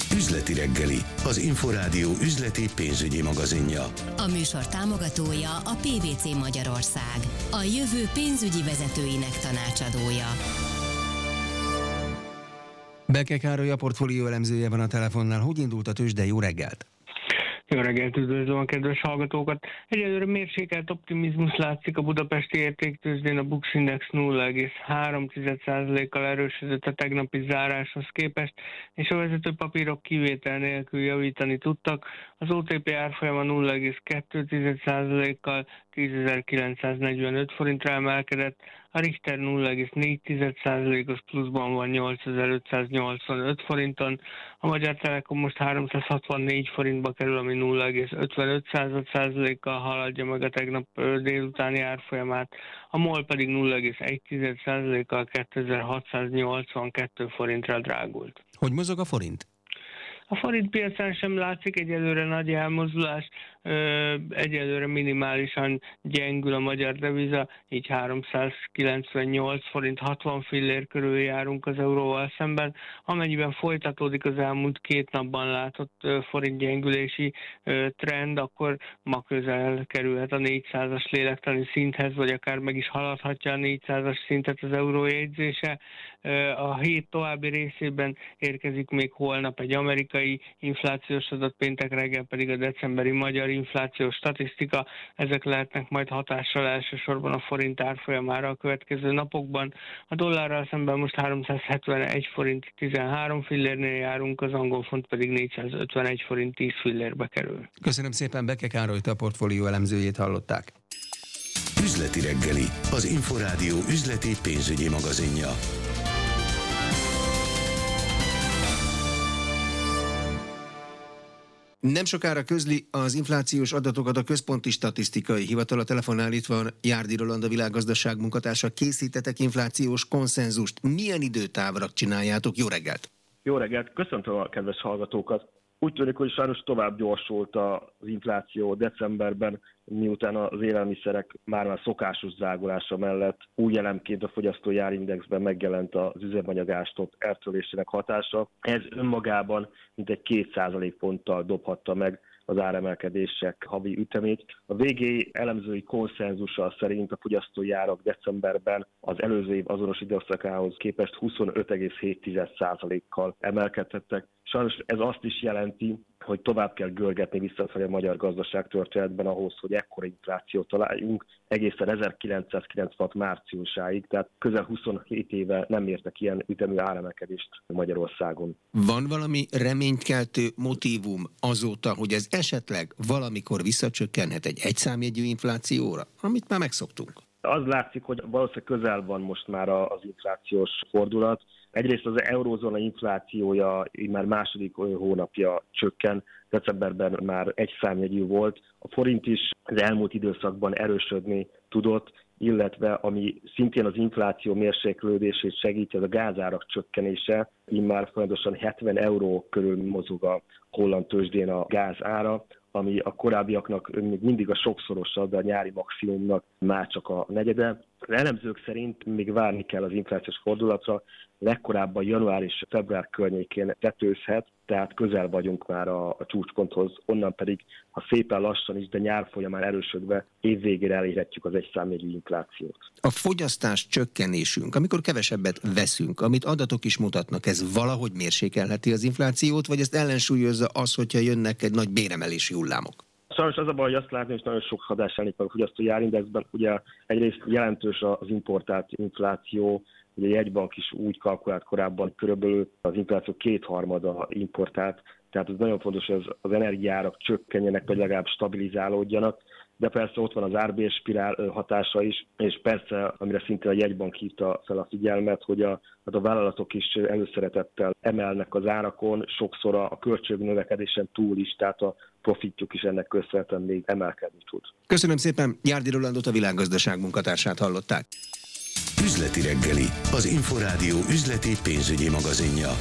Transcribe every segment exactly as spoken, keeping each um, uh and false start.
Üzleti reggeli, az Inforádió üzleti pénzügyi magazinja. A műsor támogatója a pé vé cé Magyarország, a jövő pénzügyi vezetőinek tanácsadója. Beke Károly, a portfólió elemzője van a telefonnál. Hogy indult a tőzsde? Jó reggelt! Jó reggelt, üdvözlöm a kedves hallgatókat! Egyelőre mérsékelt optimizmus látszik a budapesti értéktőzsdén, a Bux Index nulla egész három százalékkal erősödött a tegnapi záráshoz képest, és a vezető papírok kivétel nélkül javítani tudtak. Az o té pé árfolyama nulla egész kettő százalékkal tízezer-kilencszáznegyvenöt forintra emelkedett, a Richter nulla egész négy százalékos pluszban van nyolcezer-ötszáznyolcvanöt forinton, a Magyar Telekom most háromszázhatvannégy forintba kerül, ami nulla egész ötvenöt százalékkal haladja meg a tegnap délutáni árfolyamát, a MOL pedig nulla egész egy százalékkal kétezer-hatszáznyolcvankettő forintra drágult. Hogy mozog a forint? A forint piacán sem látszik egyelőre nagy elmozdulás, egyelőre minimálisan gyengül a magyar deviza, így háromszázkilencvennyolc forint hatvan fillér körül járunk az euróval szemben, amennyiben folytatódik az elmúlt két napban látott forint gyengülési trend, akkor ma közel kerülhet a négyszázas lélektani szinthez, vagy akár meg is haladhatja a négyszázas szintet az euró jegyzése. A hét további részében érkezik még holnap egy amerikai inflációs adat, péntek reggel pedig a decemberi magyar inflációs statisztika. Ezek lehetnek majd hatással elsősorban a forint árfolyamára a következő napokban. A dollárral szemben most háromszázhetvenegy forint tizenhárom fillérnél járunk, az angol font pedig négyszázötvenegy forint tíz fillérbe kerül. Köszönöm szépen, Beke Károlyt, a portfólió elemzőjét hallották. Üzleti reggeli, az Inforádió üzleti pénzügyi magazinja. Nem sokára közli az inflációs adatokat a Központi Statisztikai Hivatal. A telefonnál itt van Járdi Roland, a Világgazdaság munkatársa. Készítetek inflációs konszenzust. Milyen időtávra csináljátok? Jó reggelt! Jó reggelt! Köszöntöm a kedves hallgatókat! Úgy tűnik, hogy sajnos tovább gyorsult az infláció decemberben, miután az élelmiszerek már már szokásos drágulása mellett új elemként a fogyasztói árindexben megjelent az üzemanyagástok eltörlésének hatása. Ez önmagában mintegy két százalékponttal dobhatta meg az áremelkedések havi ütemét. A vé gé elemzői konszenzusa szerint a fogyasztói árak decemberben az előző év azonos időszakához képest huszonöt egész hét százalékkal emelkedhettek. Sajnos ez azt is jelenti, hogy tovább kell görgetni visszafelé a magyar gazdaság történetben ahhoz, hogy ekkora inflációt találjunk egészen ezerkilencszázkilencvenhat márciusáig, tehát közel huszonhét éve nem értek ilyen ütemű áremelkedést Magyarországon. Van valami reménykeltő motívum azóta, hogy ez esetleg valamikor visszacsökkenhet egy egyszámjegyű inflációra, amit már megszoktunk? Az látszik, hogy valószínűleg közel van most már az inflációs fordulat. Egyrészt az eurózóna inflációja már második hónapja csökken, decemberben már egy számjegyű volt. A forint is az elmúlt időszakban erősödni tudott, illetve ami szintén az infláció mérséklődését segíti, az a gázárak csökkenése. Immár folyamatosan hetven euró körül mozog a holland tőzsdén a gáz ára, ami a korábbiaknak még mindig a sokszorosa, de a nyári maximumnak már csak a negyede. Az elemzők szerint még várni kell az inflációs fordulatra, legkorábban január és február környékén tetőzhet, tehát közel vagyunk már a, a csúcsponthoz, onnan pedig, ha szépen lassan is, de nyár folyamán erősödve évvégére elérhetjük az egyszámjegyű inflációt. A fogyasztás csökkenésünk, amikor kevesebbet veszünk, amit adatok is mutatnak, ez valahogy mérsékelheti az inflációt, vagy ezt ellensúlyozza az, hogyha jönnek egy nagy béremelési hullámok? Sajnos az a baj, hogy azt látni, hogy nagyon sok hatás jelenik meg a fogyasztói árindexben. Ugye egyrészt jelentős az importált infláció, ugye a jegybank is úgy kalkulált korábban, körülbelül az infláció kétharmada importált, tehát ez nagyon fontos, hogy az, az energiárak csökkenjenek, vagy legalább stabilizálódjanak, de persze ott van az árbérspirál hatása is, és persze, amire szintén a jegybank hívta fel a figyelmet, hogy a, hát a vállalatok is előszeretettel emelnek az árakon, sokszor a, a költségnövekedésen túl is, tehát a profitjuk is ennek köszönhetően még emelkedni tud. Köszönöm szépen, Járdi Rolandot, a Világgazdaság munkatársát hallották. Üzleti reggeli, az Inforádió üzleti pénzügyi magazinja.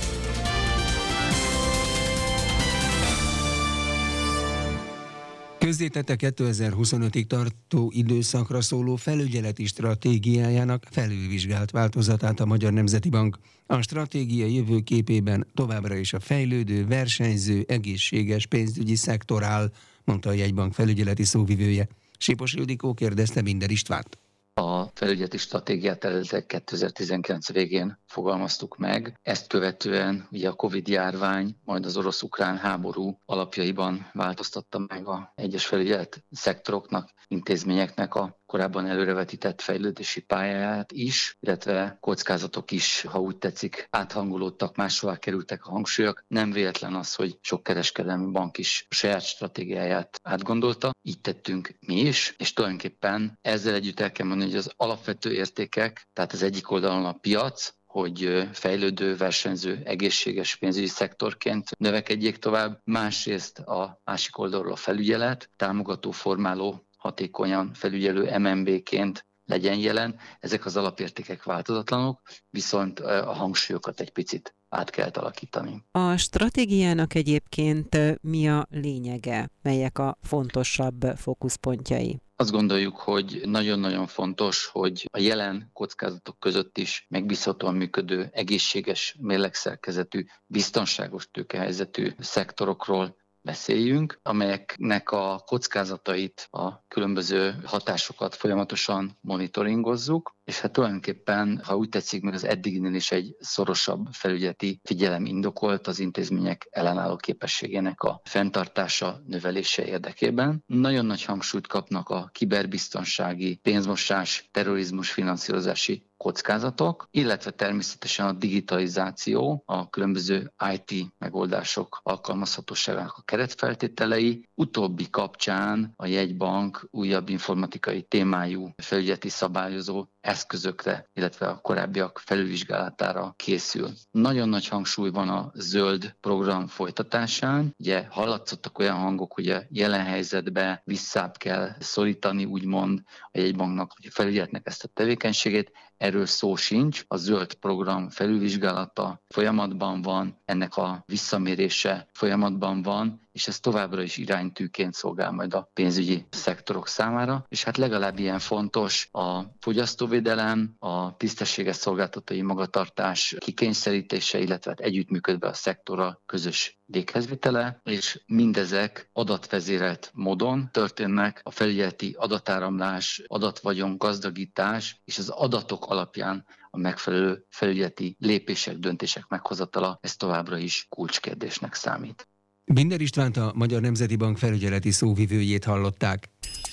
Közzétette kétezer-huszonötig tartó időszakra szóló felügyeleti stratégiájának felülvizsgált változatát a Magyar Nemzeti Bank. A stratégia jövőképében továbbra is a fejlődő, versenyző, egészséges pénzügyi szektor áll, mondta a jegybank felügyeleti szóvivője. Sipos Ildikó kérdezte Binder Istvánt. A felügyeleti stratégiát eredetileg kétezer-tizenkilenc végén fogalmaztuk meg. Ezt követően ugye a Covid-járvány, majd az orosz-ukrán háború alapjaiban változtatta meg a egyes felügyelet szektoroknak, intézményeknek a korábban előrevetített fejlődési pályáját is, illetve kockázatok is, ha úgy tetszik, áthangolódtak, máshová kerültek a hangsúlyok. Nem véletlen az, hogy sok kereskedelmi bank is a saját stratégiáját átgondolta. Így tettünk mi is, és tulajdonképpen ezzel együtt el kell mondani, hogy az alapvető értékek, tehát az egyik oldalon a piac, hogy fejlődő, versenyző, egészséges pénzügyi szektorként növekedjék tovább. Másrészt a másik oldalról a felügyelet, támogató, formáló, hatékonyan felügyelő em en bé-ként legyen jelen. Ezek az alapértékek változatlanok, viszont a hangsúlyokat egy picit át kell alakítani. A stratégiának egyébként mi a lényege? Melyek a fontosabb fókuszpontjai? Azt gondoljuk, hogy nagyon-nagyon fontos, hogy a jelen kockázatok között is megbízhatóan működő, egészséges, mérlegszerkezetű, biztonságos tőkehelyzetű szektorokról beszéljünk, amelyeknek a kockázatait, a különböző hatásokat folyamatosan monitoringozzuk, és hát tulajdonképpen, ha úgy tetszik, még az eddiginél is egy szorosabb felügyeleti figyelem indokolt az intézmények ellenálló képességének a fenntartása, növelése érdekében. Nagyon nagy hangsúlyt kapnak a kiberbiztonsági, pénzmosás, terrorizmus finanszírozási kockázatok, illetve természetesen a digitalizáció, a különböző i té megoldások alkalmazhatóságának a keretfeltételei. Utóbbi kapcsán a jegybank újabb informatikai témájú felügyeleti szabályozó eszközökre, illetve a korábbiak felülvizsgálatára készül. Nagyon nagy hangsúly van a zöld program folytatásán. Ugye hallatszottak olyan hangok, hogy a jelen helyzetben visszább kell szorítani, úgymond a jegybanknak, vagy a felügyeletnek ezt a tevékenységét. Erről szó sincs. A zöld program felülvizsgálata folyamatban van, ennek a visszamérése folyamatban van, és ez továbbra is iránytűként szolgál majd a pénzügyi szektorok számára. És hát legalább ilyen fontos a fogyasztóvédelem, a tisztességes szolgáltatói magatartás kikényszerítése, illetve együttműködve a szektorral közös véghezvitele, és mindezek adatvezérelt módon történnek. A felügyeleti adatáramlás, adatvagyon gazdagítás és az adatok alapján a megfelelő felügyeleti lépések, döntések meghozatala, ez továbbra is kulcskérdésnek számít. Binder Istvánt, a Magyar Nemzeti Bank felügyeleti szóvivőjét hallották.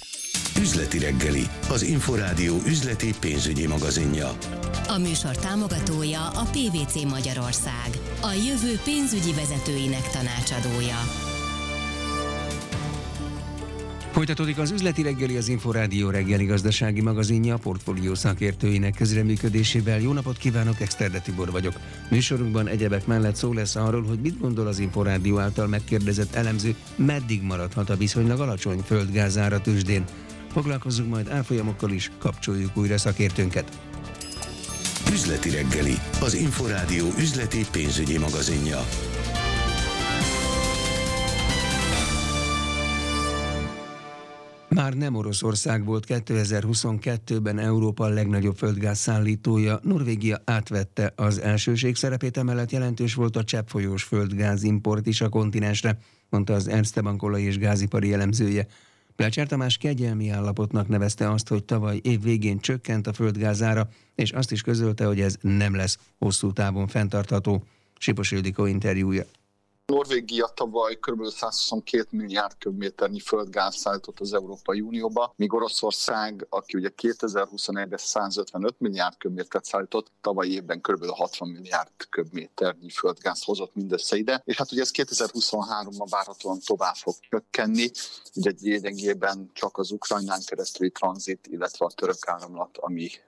Üzleti reggeli, az Inforádió üzleti pénzügyi magazinja. A műsor támogatója a pé vé cé Magyarország, a jövő pénzügyi vezetőinek tanácsadója. Folytatódik az üzleti reggeli, az Inforádió reggeli gazdasági magazinja a portfólió szakértőinek közreműködésével. Jó napot kívánok, Exterde Tibor vagyok. Műsorunkban egyebek mellett szó lesz arról, hogy mit gondol az Inforádió által megkérdezett elemző, meddig maradhat a viszonylag alacsony földgáz ára tőzsdén. Foglalkozzunk majd árfolyamokkal is, kapcsoljuk újra szakértőnket. Üzleti reggeli, az Inforádió üzleti pénzügyi magazinja. Már nem Oroszország volt kétezer-huszonkettőben Európa legnagyobb földgáz szállítója. Norvégia átvette az elsőség szerepét, emellett jelentős volt a cseppfolyós földgáz import is a kontinensre, mondta az Erste Bank olaj- és gázipari elemzője. Plácsár Tamás kegyelmi állapotnak nevezte azt, hogy tavaly év végén csökkent a földgáz ára, és azt is közölte, hogy ez nem lesz hosszú távon fenntartható. Sipos Ildikó interjúja. Norvégia tavaly kb. százhuszonkét milliárd köbméternyi földgáz szállított az Európai Unióba, míg Oroszország, aki ugye kétezer-huszonegyre százötvenöt milliárd köbmétert szállított, tavaly évben kb. hatvan milliárd köbméternyi földgáz hozott mindössze ide, és hát ugye ez kétezer-huszonháromban várhatóan tovább fog csökkenni, ugye lényegében csak az Ukrajnán keresztüli tranzit, illetve a török áramlat, ami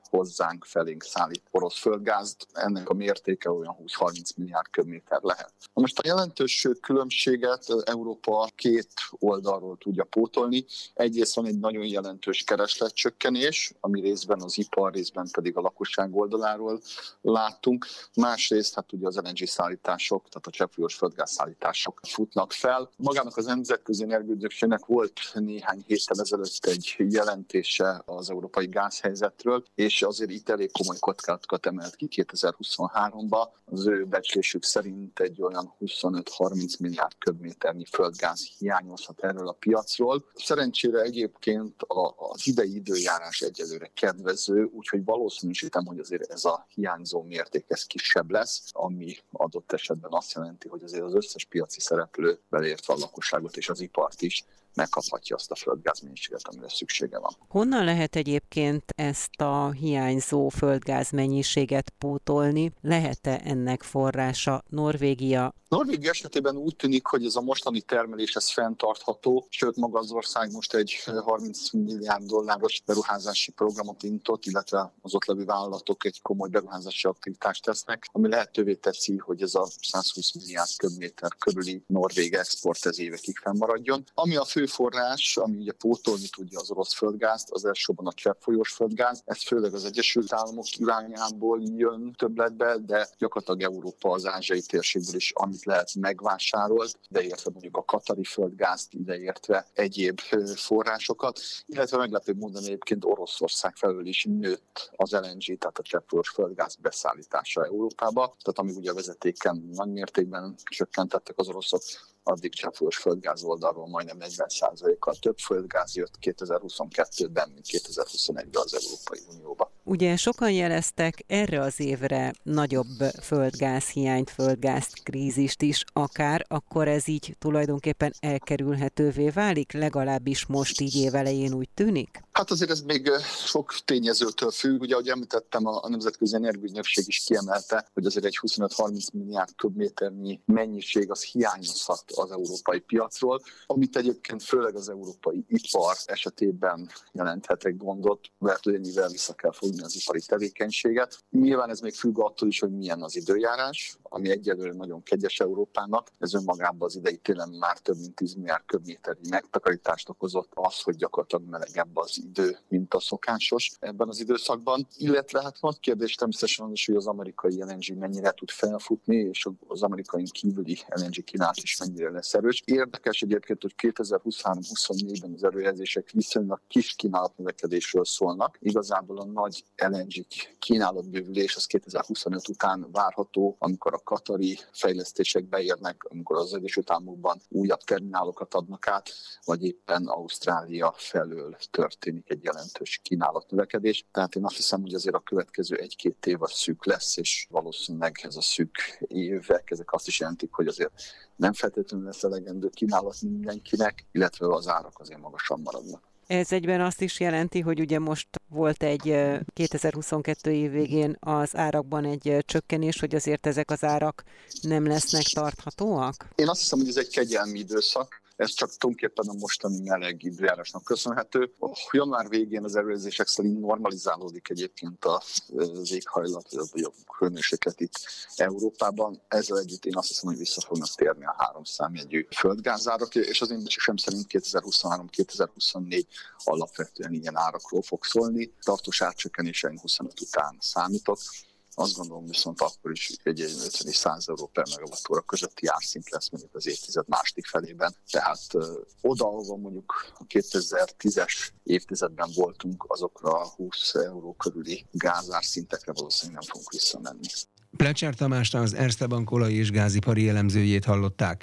hozzánk, felénk szállít orosz földgázt, ennek a mértéke olyan húsz-harminc milliárd köbméter lehet. Na most a jelentős különbséget Európa két oldalról tudja pótolni. Egyrészt van egy nagyon jelentős keresletcsökkenés, ami részben az ipar, részben pedig a lakosság oldaláról láttunk. Másrészt hát ugye az el en gé szállítások, tehát a cseppfolyós földgáz szállítások futnak fel. Magának az Nemzetközi Energiaügynökségnek volt néhány héttel ezelőtt egy jelentése az európai gázhelyzetről, és azért itt elég komoly kockázatokat emelt ki kétezer-huszonháromban. Az ő becslésük szerint egy olyan huszonöt-harminc milliárd köbméternyi földgáz hiányozhat erről a piacról. Szerencsére egyébként az idei időjárás egyelőre kedvező, úgyhogy valószínűsítem, hogy azért ez a hiányzó mérték ez kisebb lesz, ami adott esetben azt jelenti, hogy azért az összes piaci szereplő, beleértve a lakosságot és az ipart is, megkaphatja azt a földgázmennyiséget, amire szüksége van. Honnan lehet egyébként ezt a hiányzó földgázmennyiséget pótolni? Lehet-e ennek forrása Norvégia? Norvégia esetében úgy tűnik, hogy ez a mostani termelés ez fenntartható, sőt maga az ország most egy harminc milliárd dolláros beruházási programot indított, illetve az ott levő vállalatok egy komoly beruházási aktivitást tesznek, ami lehetővé teszi, hogy ez a százhúsz milliárd köbméter körüli norvég export ez évekig fennmaradjon. Ami a fő forrás, ami ugye pótolni tudja az orosz földgázt, az elsősorban a cseppfolyós földgáz, ez főleg az Egyesült Államok irányából jön többletbe, de gyakorlatilag Európa az ázsiai térségből is, amit lehet megvásárolt, ideértve mondjuk a katari földgázt, ideértve egyéb forrásokat, illetve meglepő módon egyébként Oroszország felől is nőtt az el en gé, tehát a cseppfolyós földgáz beszállítása Európába, tehát amíg ugye a vezetéken nagy mértékben csökkentettek az oroszok, addig cseppfolyós földgáz oldalról majdnem negyven százalékkal több földgáz jött kétezer-huszonkettőben, mint kétezer-huszonegyben az Európai Unióba. Ugye sokan jeleztek erre az évre nagyobb földgázhiányt, földgázkrízist is akár, akkor ez így tulajdonképpen elkerülhetővé válik, legalábbis most így évelején úgy tűnik? Hát azért ez még sok tényezőtől függ. Ugye, ahogy említettem, a Nemzetközi Energiaügynökség is kiemelte, hogy azért egy huszonöt-harminc milliárd köbméternyi mennyiség az hiányozhat az európai piacról, amit egyébként főleg az európai ipar esetében jelenthet egy gondot, mert ugyanivel vissza kell fogni az ipari tevékenységet. Nyilván ez még függ attól is, hogy milyen az időjárás, ami egyelőre nagyon kegyes Európának. Ez önmagában az idei télen már több mint tíz milliárd köbméternyi megtakarítást okozott az, hogy gyakorlatilag melegebb az idő, mint a szokásos ebben az időszakban. Illetve hát nagy kérdés természetesen az is, hogy az amerikai el en gé mennyire tud felfutni, és az amerikai kívüli el en gé kínálat is mennyire lesz erős. Érdekes egyébként, hogy kétezer-huszonhárom-huszonnégyben az előjelzések viszonylag kis kínálatnövekedésről szólnak. Igazából a nagy el en gé kínálatbővülés az kétezer-huszonöt után várható, amikor a katari fejlesztések beérnek, amikor az Egyesült Államokban újabb terminálokat adnak át, vagy éppen Ausztrália felől történik egy jelentős kínálatnövekedés. Tehát én azt hiszem, hogy azért a következő egy-két év az szűk lesz, és valószínűleg ez a szűk évek, ezek azt is jelentik, hogy azért nem feltétlenül lesz elegendő kínálat mindenkinek, illetve az árak azért magasan maradnak. Ez egyben azt is jelenti, hogy ugye most volt egy kétezer-huszonkettő év végén az árakban egy csökkenés, hogy azért ezek az árak nem lesznek tarthatóak? Én azt hiszem, hogy ez egy kegyelmi időszak. Ez csak tulajdonképpen a mostani meleg időjárásnak köszönhető. Január végén az előrejelzések szerint normalizálódik egyébként az éghajlat, vagy a hőmérséklet itt Európában. Ezzel együtt én azt hiszem, hogy vissza fognak térni a három számjegyű földgázárak, és az én becslésem szerint kétezer-huszonhárom-kétezer-huszonnégy alapvetően ilyen árakról fog szólni. Tartós átcsökkenése én huszonöt után számítok. Azt gondolom viszont akkor is egy ötven és száz euró per megawattóra közötti árszint lesz mondjuk az évtized második felében. Tehát ö, oda, ahol mondjuk a kétezer-tízes évtizedben voltunk, azokra a húsz euró körüli gázárszintekre valószínűleg nem fogunk visszamenni. Plecser Tamást, az Erste Bank olaj- és gázipari elemzőjét hallották.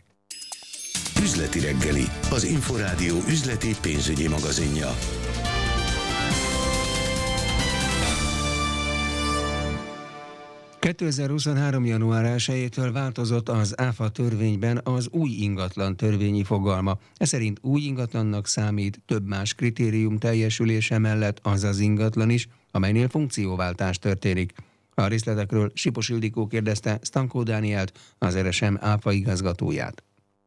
Üzleti reggeli, az Inforádió üzleti pénzügyi magazinja. kétezer-huszonhárom. január elsejétől változott az áfa törvényben az új ingatlan törvényi fogalma. Ez szerint új ingatlannak számít több más kritérium teljesülése mellett az az ingatlan is, amelynél funkcióváltás történik. A részletekről Sipos Ildikó kérdezte Stankó Dánielt, az er es em áfa igazgatóját.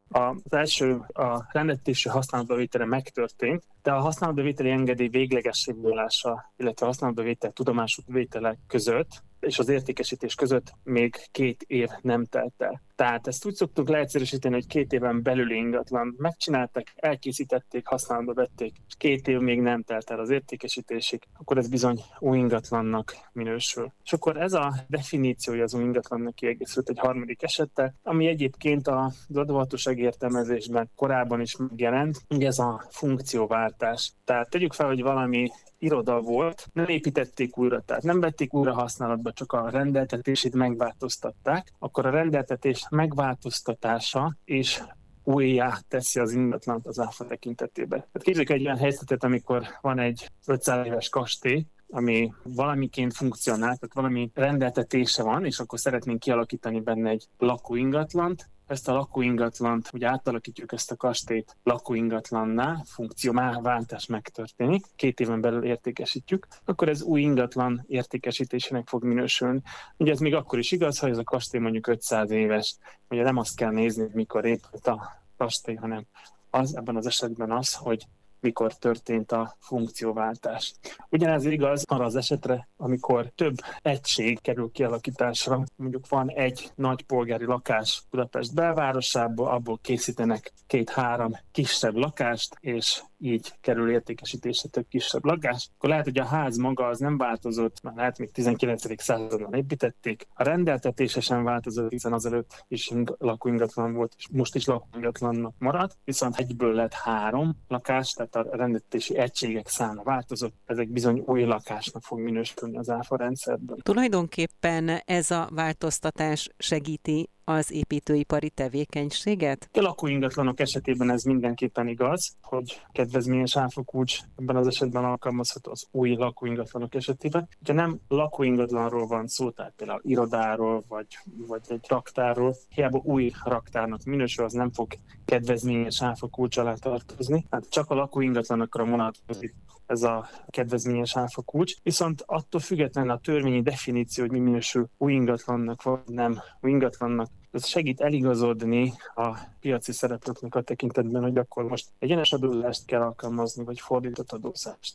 Az első a rendeltetési használatba megtörtént, de a használatba engedély véglegessé volása, illetve a használatba tudomásul vétele között és az értékesítés között még két év nem telt el. Tehát ezt úgy szoktuk leegyszerűsíteni, hogy két éven belüli ingatlan megcsinálták, elkészítették, használatba vették, és két év még nem telt el az értékesítésig, akkor ez bizony új ingatlannak minősül. És akkor ez a definíciója az új ingatlannak kiegészült egy harmadik esettel, ami egyébként az adóhatósági értelmezésben korábban is megjelent, ugye ez a funkcióváltás. Tehát tegyük fel, hogy valami iroda volt, nem építették újra, tehát nem vették újra használatba, csak a rendeltetését megváltoztatták, akkor a rendeltetés megváltoztatása és újjá teszi az ingatlant az áfa tekintetében. Tehát képzeljük egy olyan helyzetet, amikor van egy ötszáz éves kastély, ami valamiként funkcionál, tehát valami rendeltetése van, és akkor szeretnénk kialakítani benne egy lakóingatlant. Ezt a lakóingatlant, ugye átalakítjuk ezt a kastélyt lakóingatlanná, funkcióváltás megtörténik, két éven belül értékesítjük, akkor ez új ingatlan értékesítésének fog minősülni. Ugye ez még akkor is igaz, ha ez a kastély mondjuk ötszáz éves. Ugye nem azt kell nézni, hogy mikor épült a kastély, hanem az, ebben az esetben az, hogy mikor történt a funkcióváltás. Ugyanez igaz arra az esetre, amikor több egység kerül kialakításra. Mondjuk van egy nagy polgári lakás Budapest belvárosából, abból készítenek két-három kisebb lakást, és így kerül értékesítésre több kisebb lakás. Akkor lehet, hogy a ház maga az nem változott, már lehet még tizenkilencedik században építették. A rendeltetése sem változott, hiszen azelőtt is lakóingatlan volt, és most is lakóingatlannak maradt, viszont egyből lett három lakás, tehát a rendeltetési egységek száma változott, ezek bizony új lakásnak fog minősülni az áfa rendszerben. Tulajdonképpen ez a változtatás segíti az építőipari tevékenységet? A lakóingatlanok esetében ez mindenképpen igaz, hogy kedvezményes áfakulcs ebben az esetben alkalmazható az új lakóingatlanok esetében. Ha nem lakóingatlanról van szó, tehát például irodáról, vagy, vagy egy raktárról, hiába új raktárnak minősül, az nem fog kedvezményes áfakulcs alá tartozni. Hát csak a lakóingatlanokra vonatkozik ez a kedvezményes áfakulcs. Viszont attól függetlenül a törvényi definíció, hogy mi minősül új ingatlannak, vagy nem új ingatlannak, ez segít eligazodni a piaci szereplőknek a tekintetben, hogy akkor most egyenes adózást kell alkalmazni, vagy fordított adózást.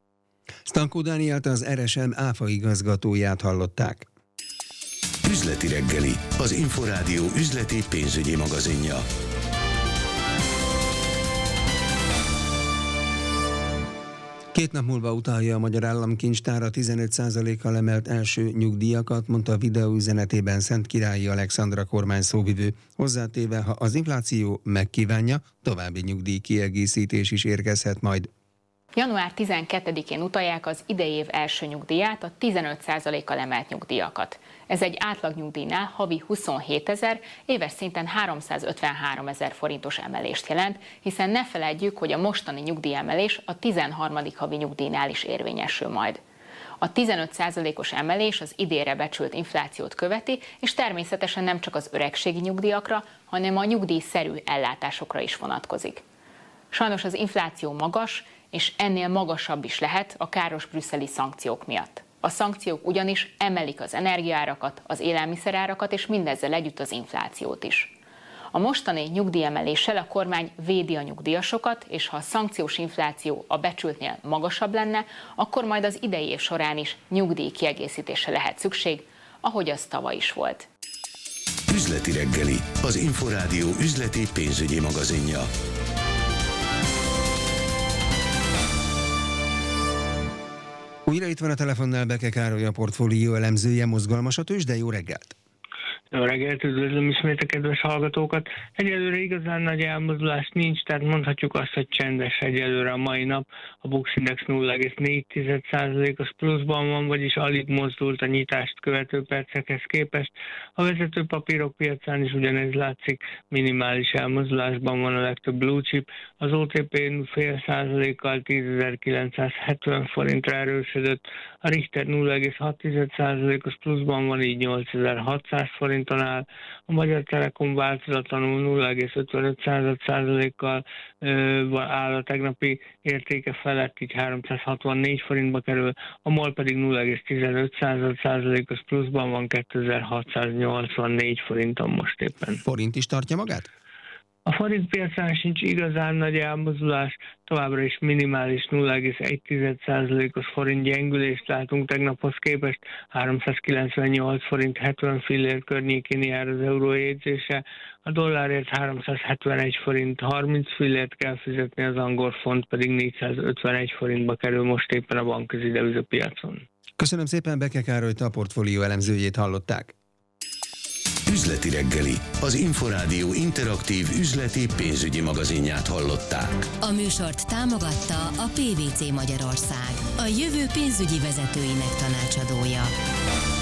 Stankó Dánielt, az er es em áfa igazgatóját hallották. Üzleti reggeli, az Inforádió üzleti pénzügyi magazinja. Két nap múlva utalja a Magyar Államkincstár a tizenöt százalékkal emelt első nyugdíjakat, mondta a videóüzenetében Szentkirályi Alexandra kormány szóvivő, hozzátéve, ha az infláció megkívánja, további nyugdíj kiegészítés is érkezhet majd. január tizenkettedikén utalják az idei év első nyugdíját, a tizenöt százalékkal emelt nyugdíjakat. Ez egy átlagnyugdíjnál havi huszonhétezer, éves szinten háromszázötvenháromezer forintos emelést jelent, hiszen ne feledjük, hogy a mostani nyugdíjemelés a tizenharmadik havi nyugdíjnál is érvényesül majd. A tizenöt százalékos emelés az idénre becsült inflációt követi, és természetesen nem csak az öregségi nyugdíjakra, hanem a nyugdíjszerű ellátásokra is vonatkozik. Sajnos az infláció magas, és ennél magasabb is lehet a káros brüsszeli szankciók miatt. A szankciók ugyanis emelik az energiaárakat, az élelmiszerárakat, és mindezzel együtt az inflációt is. A mostani nyugdíjemeléssel a kormány védi a nyugdíjasokat, és ha a szankciós infláció a becsültnél magasabb lenne, akkor majd az idei év során is nyugdíj kiegészítésre lehet szükség, ahogy az tavaly is volt. Üzleti reggeli, az Inforádió üzleti pénzügyi magazinja. Újra itt van a telefonnál Beke Károly, a portfólió elemzője. Mozgalmas a tőzsde, jó reggelt! Jó reggelt, üdvözlöm ismét a kedves hallgatókat. Egyelőre igazán nagy elmozdulás nincs, tehát mondhatjuk azt, hogy csendes egyelőre a mai nap. A Bux Index nulla egész négy százalékos pluszban van, vagyis alig mozdult a nyitást követő percekhez képest. A vezető papírok piacán is ugyanez látszik, minimális elmozdulásban van a legtöbb blue chip. Az o té pé fél százalékkal tízezer-kilencszázhetven forintra erősödött, a Richter nulla egész hat százalékos pluszban van, így nyolcezer-hatszáz forint. A Magyar Telekom változatlanul nulla egész ötvenöt százalékkal áll a tegnapi értéke felett, így háromszázhatvannégy forintba kerül, a MOL pedig nulla egész tizenöt százalékos pluszban van, kétezer-hatszáznyolcvannégy forinton most éppen. Forint is tartja magát? A forintpiacán sincs igazán nagy elmozdulás, továbbra is minimális nulla egész egy százalékos forint gyengülést látunk tegnaphoz képest, háromszázkilencvennyolc forint hetven fillér környékén jár az euró jegyzése, a dollárért háromszázhetvenegy forint harminc fillért kell fizetni, az angol font pedig négyszázötvenegy forintba kerül most éppen a bankközi devizapiacon. Köszönöm szépen, Beke Károlyt, a portfólió elemzőjét hallották. Üzleti reggeli, az Inforádió interaktív üzleti pénzügyi magazinját hallották. A műsort támogatta a pé vé cé Magyarország, a jövő pénzügyi vezetőinek tanácsadója.